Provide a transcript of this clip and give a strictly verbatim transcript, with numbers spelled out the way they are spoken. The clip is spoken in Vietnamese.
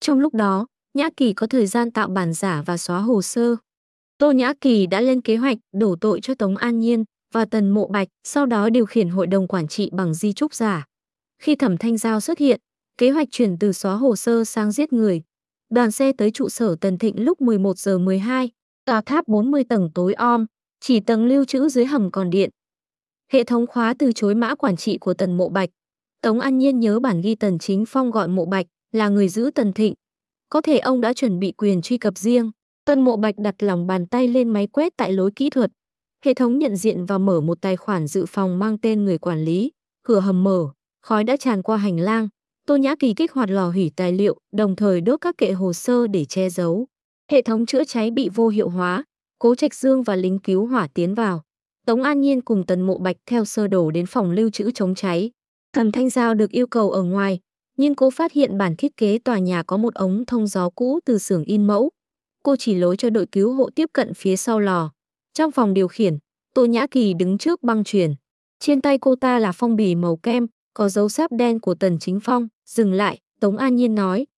Trong lúc đó, Nhã Kỳ có thời gian tạo bản giả và xóa hồ sơ. Tô Nhã Kỳ đã lên kế hoạch đổ tội cho Tống An Nhiên và Tần Mộ Bạch, sau đó điều khiển hội đồng quản trị bằng di chúc giả. Khi Thẩm Thanh Giao xuất hiện, kế hoạch chuyển từ xóa hồ sơ sang giết người. Đoàn xe tới trụ sở Tần Thịnh lúc mười một giờ mười hai, tòa tháp bốn mươi tầng tối om, chỉ tầng lưu trữ dưới hầm còn điện. Hệ thống khóa từ chối mã quản trị của Tần Mộ Bạch. Tống An Nhiên nhớ bản ghi Tần Chính Phong gọi Mộ Bạch là người giữ Tần Thịnh. Có thể ông đã chuẩn bị quyền truy cập riêng. Tần Mộ Bạch đặt lòng bàn tay lên máy quét tại lối kỹ thuật. Hệ thống nhận diện và mở một tài khoản dự phòng mang tên người quản lý. Cửa hầm mở, khói đã tràn qua hành lang. Tô Nhã Kỳ kích hoạt lò hủy tài liệu, đồng thời đốt các kệ hồ sơ để che giấu. Hệ thống chữa cháy bị vô hiệu hóa. Cố Trạch Dương và lính cứu hỏa tiến vào. Tống An Nhiên cùng Tần Mộ Bạch theo sơ đồ đến phòng lưu trữ chống cháy. Thẩm Thanh Giao được yêu cầu ở ngoài, nhưng cô phát hiện bản thiết kế tòa nhà có một ống thông gió cũ từ xưởng in mẫu. Cô chỉ lối cho đội cứu hộ tiếp cận phía sau lò. Trong phòng điều khiển, Tô Nhã Kỳ đứng trước băng chuyền. Trên tay cô ta là phong bì màu kem, có dấu sáp đen của Tần Chính Phong. Dừng lại, Tống An Nhiên nói,